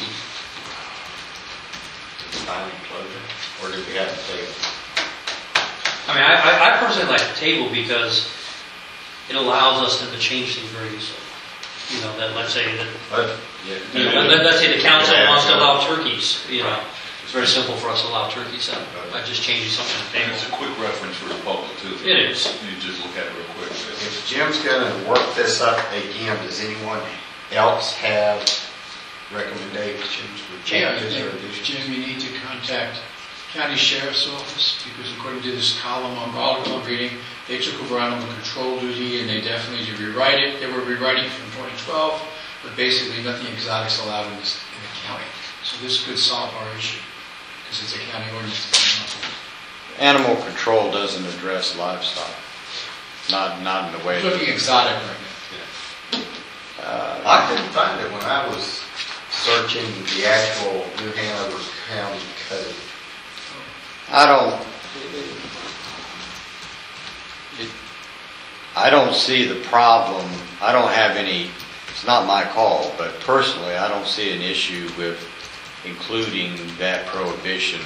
to define enclosure, or do we have to say it? I mean, I, I I personally like the table because it allows us then to change things very easily. You know, that let's say that, But, yeah. you know, let, let's say the council Yeah, wants to yeah. allow turkeys, you know. It's very simple for us to allow turkeys out by just changing something on the And it's a table. quick reference for the public too. It is. You just look at it real quick. If Jim's gonna work this up again, does anyone else have recommendations with Yeah, I changes or think, additions? Jim, you need to contact County Sheriff's Office, because according to this column on article I'm reading, they took over animal control duty, and they definitely did rewrite it. They were rewriting from twenty twelve, but basically nothing exotics allowed in this, in the county. So this could solve our issue, because it's a county ordinance to come up with. Animal control doesn't address livestock, not not in the way. We're looking exotic right now. Uh, I couldn't find it when I was searching the actual New Hanover County Code. I don't. It, I don't see the problem, I don't have any, it's not my call, but personally, I don't see an issue with including that prohibition.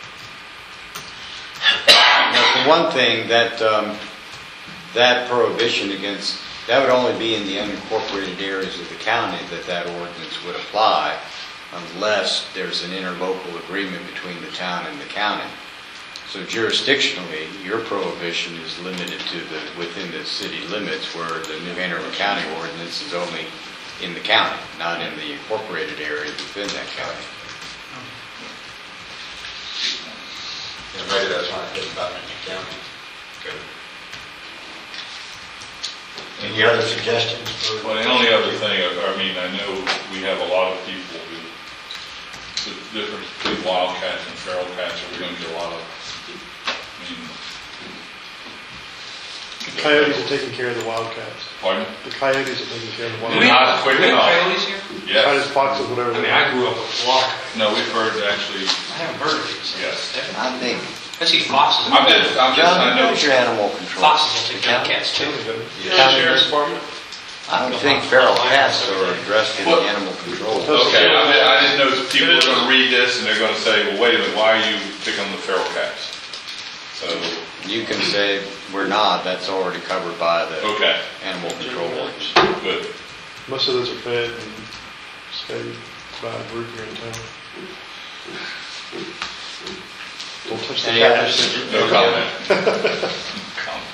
Now, for one thing, that, um, that prohibition against, that would only be in the unincorporated areas of the county that that ordinance would apply, unless there's an interlocal agreement between the town and the county. So jurisdictionally, your prohibition is limited to the, within the city limits, where the New Hanover County ordinance is only in the county, not in the incorporated area within that county. Yeah, maybe that's why I think about it in the county. Good. Any other suggestions for? Well, the only other thing, I mean, I know we have a lot of people who, the difference between wildcats and feral cats, are we going to get a lot of, I mean. The coyotes are taking care of the wildcats. Pardon? The coyotes are taking care of the Do we wildcats. Not quick do we have enough. coyotes here? Coyotes, Yes. foxes, whatever. I they mean, are. I grew up with a flock. No, we've heard actually, I haven't heard of these. yes. I think, I see foxes. I'm just, I'm just, I John, know. who's your animal control? Foxes will take The care of county? cats too. The County Sheriff's does? Department? I don't think feral cats are addressed in Well- the animal control. Okay, I mean, I just know people are going to read this and they're going to say, well, wait a minute, why are you picking on the feral cats? So, You can say, we're not, that's already covered by the okay, animal control ordinance. good. Most of those are fed and spayed by a group here in town. Don't touch the Any other cats. suggestions? No comment. Comment.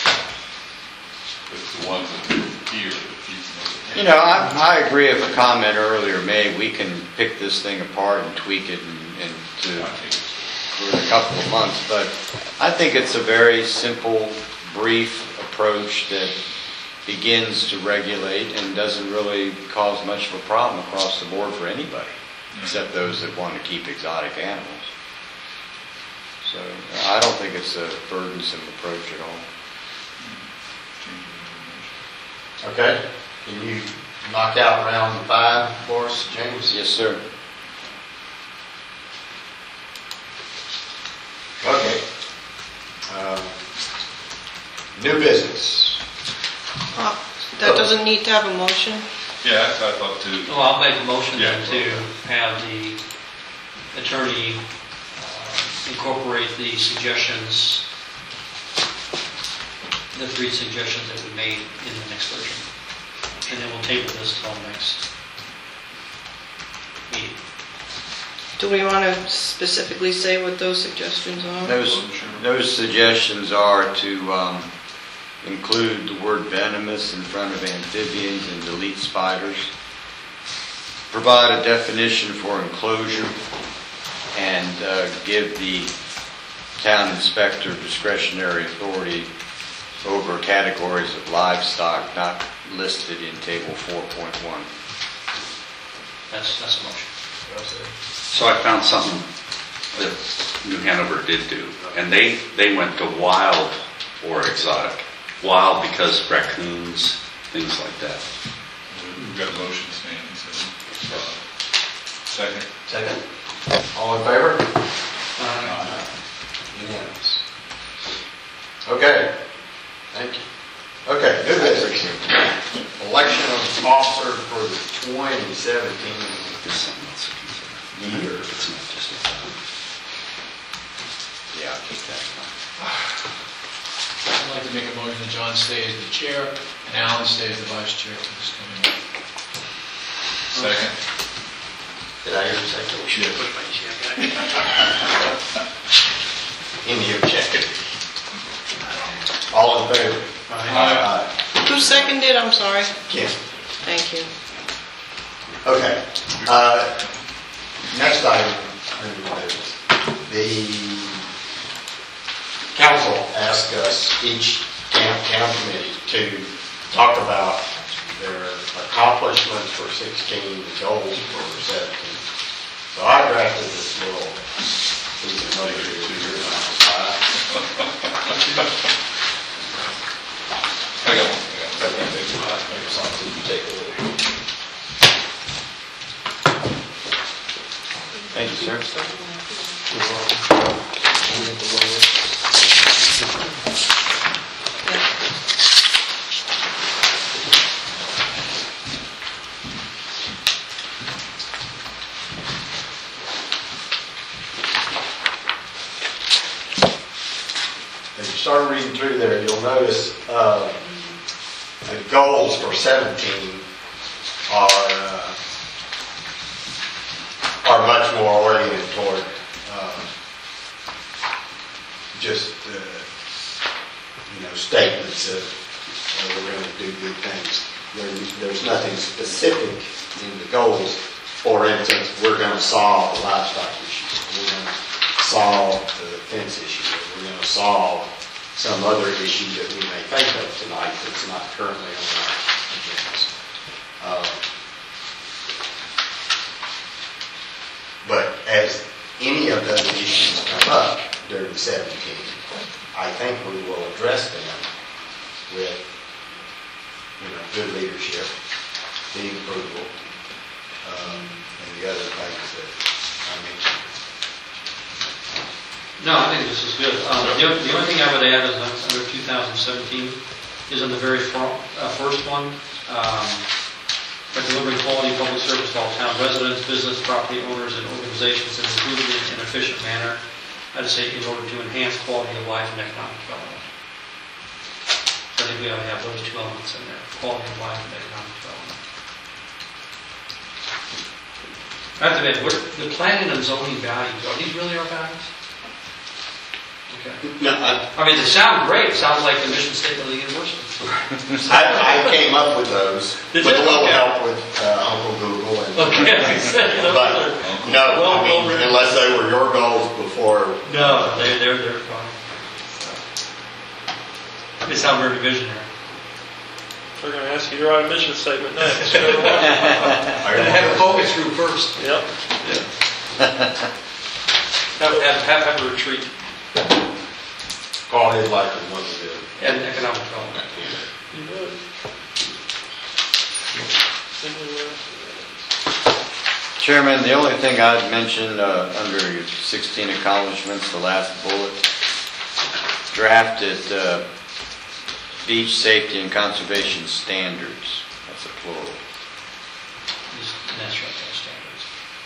It's the ones that hear that keep. You know, I, I agree with a comment earlier made, we can pick this thing apart and tweak it and, and to, I think it's- for a couple of months, but I think it's a very simple, brief approach that begins to regulate and doesn't really cause much of a problem across the board for anybody, except those that want to keep exotic animals. So I don't think it's a burdensome approach at all. Okay, can you knock out round five for us, James? Yes, sir. Okay. Um, New business. Uh, That doesn't need to have a motion? Yeah, that's what I thought too. Well, I'll make a motion then Yeah. to have the attorney uh, incorporate the suggestions, the three suggestions that we made in the next version. And then we'll table this till next meeting. Do we want to specifically say what those suggestions are? Those, those suggestions are to um, include the word venomous in front of amphibians and delete spiders, provide a definition for enclosure, and uh, give the town inspector discretionary authority over categories of livestock not listed in table four point one. That's, that's a motion. So I found something that New Hanover did do, and they, they went to wild or exotic. Wild because raccoons, things like that. We've got motion standing, so. uh, Second. Second. All in favor? Uh, Unanimous. Okay, thank you. Okay, new business. Election of officer for the twenty seventeen It's something else. year. It's not just a Yeah, I'll take that. I'd like to make a motion that John stay as the chair and Alan stay as the vice chair for this coming year. Second. Did I hear a second? Should have put my check. In your check. All in favor? Aye. Who seconded? I'm sorry. Kim. Thank you. Okay. Uh, Next item, under new business. The council asked us, each town, town committee, to talk about their accomplishments for sixteen, goals for seventeen. So I drafted this little piece of note here to your slide. I got one. I got one. Maybe something you take a look. Thank you, sir. as you start reading through there, you'll notice uh, the goals for seventeen are uh, are much more oriented toward uh, just uh, you know statements of well, we're going to do good things. There, there's nothing specific in the goals. For instance, we're going to solve the livestock issue. We're going to solve the fence issue. We're going to solve some other issue that we may think of tonight that's not currently on our agendas. Uh, but as any of those issues come up during seventeen, I think we will address them with, you know, good leadership, team approval, um, and the other things that I mentioned. No, I think this is good. Um, the, the only thing I would add is under two thousand seventeen is in the very fir- uh, first one, um, by delivering quality public service to all town residents, business, property owners, and organizations in a prudent and efficient manner. I'd say in order to enhance quality of life and economic development. So I think we ought to have those two elements in there: quality of life and economic development. I have to admit, what, the planning and zoning values, are these really our values? Okay. No, I, I mean, they sound great. It sounds like the mission statement of the university. I, I came up with those Did with you? a little Okay. help with uh, Uncle Google. And, Okay. but no, I mean, unless they were your goals before. No, they, they're, they're fine. They sound very visionary. We're going to ask you to write a mission statement next. I'm going to have a focus group first. Yep. Have, have, have, have a retreat. Quality of life is one of them. And economic development. You would. Chairman, the only thing I'd mention uh, under your sixteen accomplishments, the last bullet, drafted uh, beach safety and conservation standards. That's a plural. Just natural standards.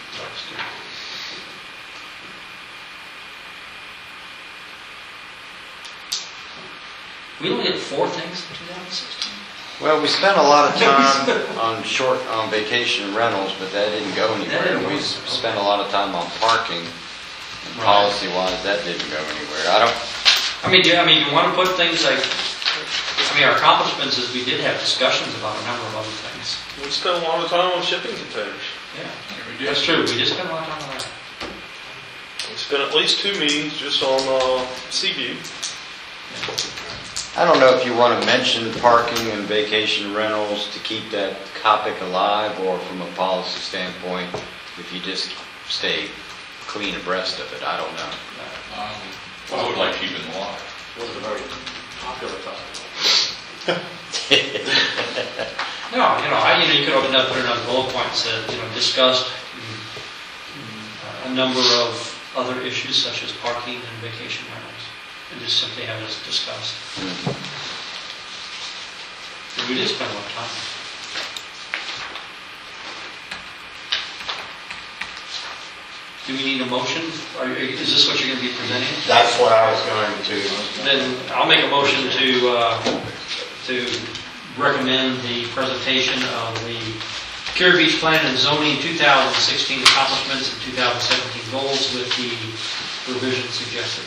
We only did four things in two thousand sixteen. Well, we spent a lot of time on short, on vacation rentals, but that didn't go That anywhere. didn't We work. spent a lot of time on parking, and Right. policy-wise, that didn't go anywhere. I don't, I mean, do, I mean, you want to put things like, I mean, our accomplishments is we did have discussions about a number of other things. We spent a lot of time on shipping containers. Yeah, that's true. We just spent a lot of time on that. We spent at least two meetings just on uh, Seaview. I don't know if you want to mention parking and vacation rentals to keep that topic alive, or from a policy standpoint, if you just stay clean abreast of it. I don't know. Um, I would like keeping it alive. Wasn't a very popular topic. No, you know, I, you know, you could open up, put another bullet point and said, you know, discussed mm, a number of other issues such as parking and vacation rentals, and just simply have this discussed. And we did spend a lot of time. Do we need a motion? Are you, is this what you're going to be presenting? That's what I was going to. Then I'll make a motion to uh, to recommend the presentation of the Cary Beach Plan and Zoning two thousand sixteen accomplishments and two thousand seventeen goals with the revision suggested.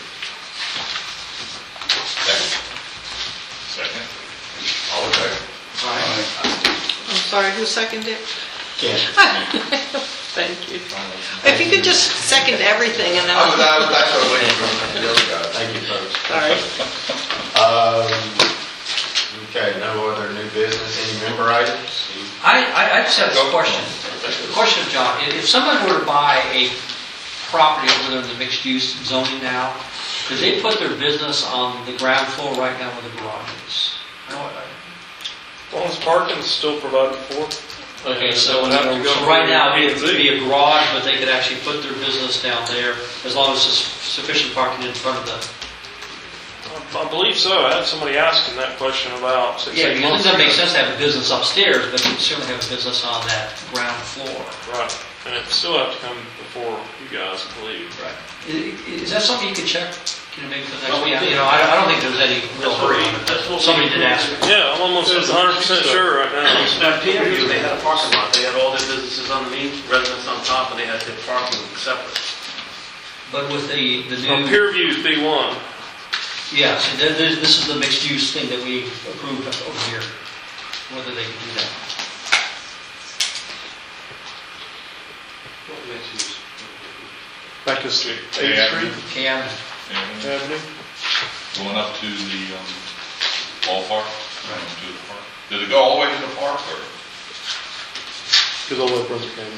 Second. Second. All in favor? I'm sorry, who seconded it? Ken. Thank you. If you could just second everything and then I was, I I'll... was actually waiting for the other guy. Thank you, folks. Sorry. Um, okay, no other new business. Any member items? I, I, I just have a question. A question of John. If if someone were to buy a property over there in the mixed-use zoning now, could they put their business on the ground floor right now where the garage is? I know what I- As long as parking's still provided for. Okay, so, They'll have to go so right now, through it would be a garage, but they could actually put their business down there as long as there's sufficient parking in front of the... I believe so. I had somebody asking that question about six, Yeah, eight because it months doesn't make ago. sense to have a business upstairs, but you certainly have a business on that ground floor. Right. And it still have to come before you guys, I believe. Right. Is that something you could check, Can you make it for the next meeting? You know, I, I don't think there's any real hurry. That's what we- Somebody did ask. Yeah, I'm almost one hundred percent sure right now. At Peterview, they had a parking lot. They had all their businesses on the main, residents on top, and they had their parking separate. But with the, the On new, Peer View is B one. yeah, so there- there's- this is the mixed use thing that we approved over here, whether they can do that. What makes you? Back to eighth Yeah. Street Cam, And Avenue. going up to the um, ballpark, right to the park. Did it go all the way to the park, or? Goes all the way to Brunswick Avenue.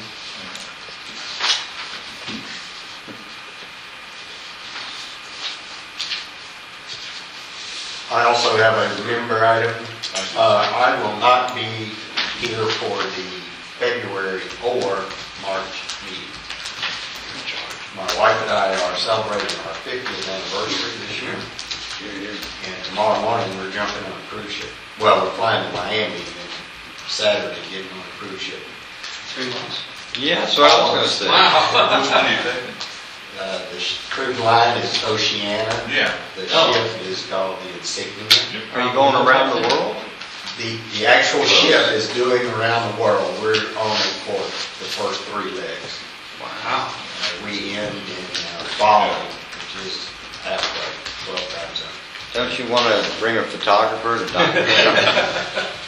I also have a member item. Uh, I will not be here for the February or March meeting. My wife and I are celebrating our fiftieth anniversary this year. And tomorrow morning, we're jumping on a cruise ship. Well, we're flying to Miami, and then Saturday getting on a cruise ship. three months. Yeah, so I was gonna say. Wow. Which one are you taking? Uh, The sh- cruise line is Oceana. Yeah. The Oh. ship is called the Insignia. Are you going around the world? The, the actual ship is doing around the world. We're on it for the first three legs. Wow. Uh, We end in uh, Bali, which is halfway, twelve times up. Don't you want to bring a photographer to document?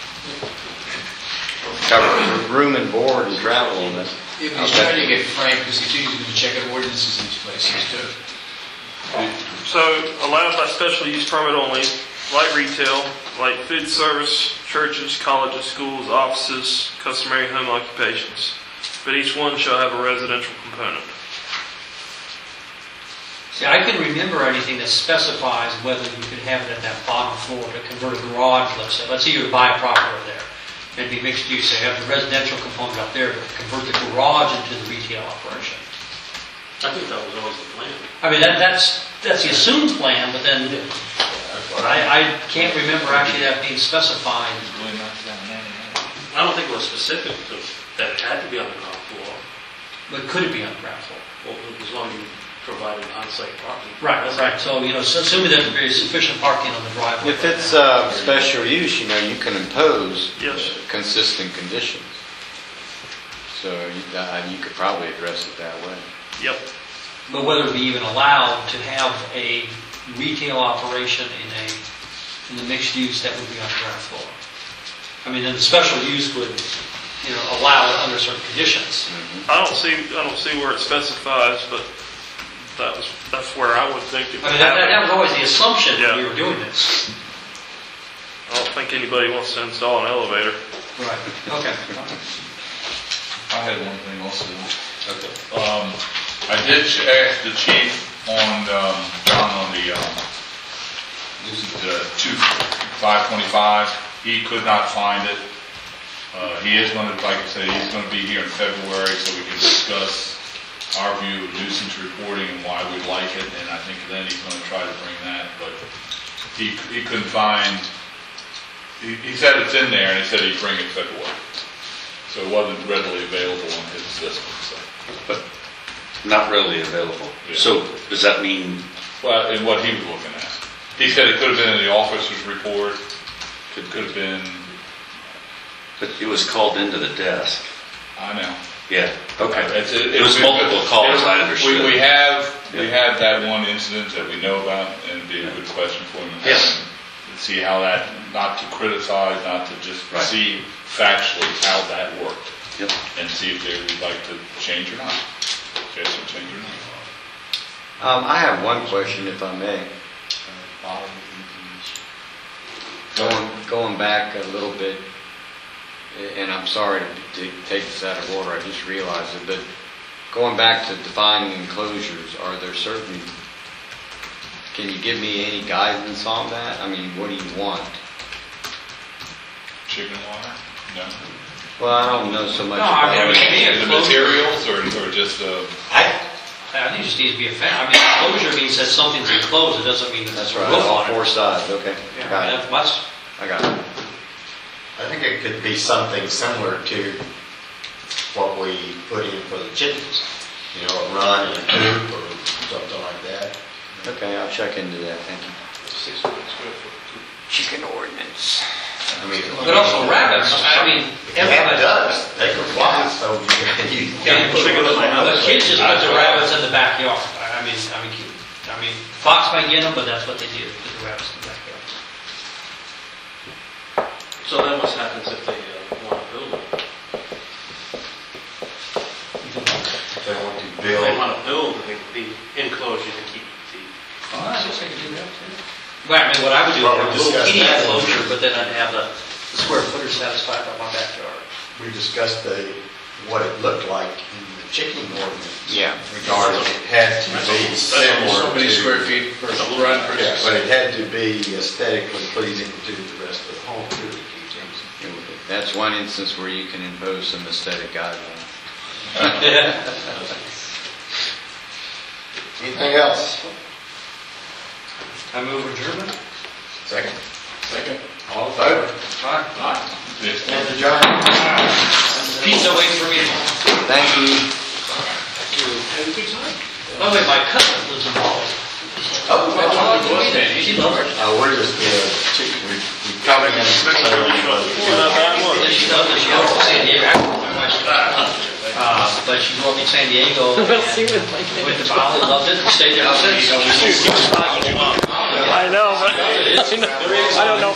Cover room and board and travel on this. Yeah, but he's trying to get Frank, because he's usually going to check out ordinances in these places too. So allowed by special use permit only, light retail, light food service, churches, colleges, schools, offices, customary home occupations. But each one shall have a residential component. See, I can remember anything that specifies whether you could have it at that bottom floor to convert a garage, let's say. Let's say you buy a property over there. It'd be mixed use. They have the residential component up there, but convert the garage into the retail operation. I think that was always the plan. I mean, that, that's, that's the assumed plan, but then I, I can't remember actually that being specified. I don't think it was specific to, that it had to be on the ground floor. But could it be on the ground floor? Well, as long as you provided on-site parking. Right, right. So, you know, so assuming that there is sufficient parking on the driveway. If it's uh, special use, you know, you can impose Yes. consistent conditions. So you, uh, you could probably address it that way. Yep. But whether it be even allowed to have a retail operation in a, in the mixed use, that would be on the ground floor. I mean, then the special use would, you know, allow it under certain conditions. I don't see, I don't see where it specifies, but that was, that's where I would think it I would mean, that, that, that happen. was always the assumption when we Yeah. were doing this. I don't think anybody wants to install an elevator. Right. Okay. I had one thing also. Um, I did ch- ask the chief on, um, John, on the, um, this is the two, five twenty-five. He could not find it. Uh, he is gonna, like I said, he's gonna be here in February so we can discuss our view of nuisance reporting and why we like it, and I think then he's gonna try to bring that, but he, he couldn't find, he, he said it's in there, and he said he'd bring it February. So it wasn't readily available on his system, so. But not really available. Yeah. So does that mean, Well, and what he was looking at. He said it could have been in the officer's report, could, could have been, but it was called into the desk? I know. Yeah, okay. It's- It was multiple calls, I understood. We, we have, we Yeah. had that one incident that we know about, and it'd be a good question for him. to have Yes. him See how that, not to criticize, not to just Right. see factually how that worked, Yep. and see if they would like to change or not. Suggest some change or not. Um, I have one question, if I may. Going, going back a little bit, and I'm sorry to, to take this out of order, I just realized it, but going back to defining enclosures, are there certain, can you give me any guidance on that? I mean, what do you want? Chicken wire? No. Well, I don't know so much No, I about mean, it. to me, The enclosure- materials, or, or just, uh, I, I think it just needs to be a fan. I mean, enclosure means that something's enclosed. It doesn't mean that That's there's a right, roof all on it. four sides, okay. Yeah, I Got mean, it, that- that's, I got it. I think it could be something similar to what we put in for the chickens. You know, a run and a coop or something like that. Okay, I'll check into that, thank you. Six hundred square foot. Chicken ordinance. I mean, But also rabbits, I mean, if you have everybody. ducks, they can fly, so you, you Yeah, the kids just put the rabbits in the backyard. I I mean, I mean, I mean, fox might get them, but that's what they do, put the rabbits in the backyard. So then what happens if they uh, want to build it? if they want to If they build. want to build the, the enclosure to keep the, Oh, I guess I could do that too. Well, I mean, what I would do, Well, is have a we little discussed kitty that. enclosure, but then I'd have the the square footage satisfied by my backyard. We discussed the, what it looked like in the chicken ordinance. Yeah. Regarding it had to be similar So many to- square feet per run per. Yeah, but it had to be aesthetically pleasing to the rest of the home too. That's one instance where you can impose some aesthetic guidelines. Anything else? I move adjournment? Second. Second. All in favor? Aye. And adjourned. Pizza waits for me. Thank you. Oh, wait, my cousin lives in Boston. Oh, She loves it. Uh, we're just, uh, we, we coming in. Yeah, she does, she goes to San Diego. My wife's Uh, but she grew up in San Diego. and Went to Bali, loved it, and stayed there ever since. I know, but I don't know.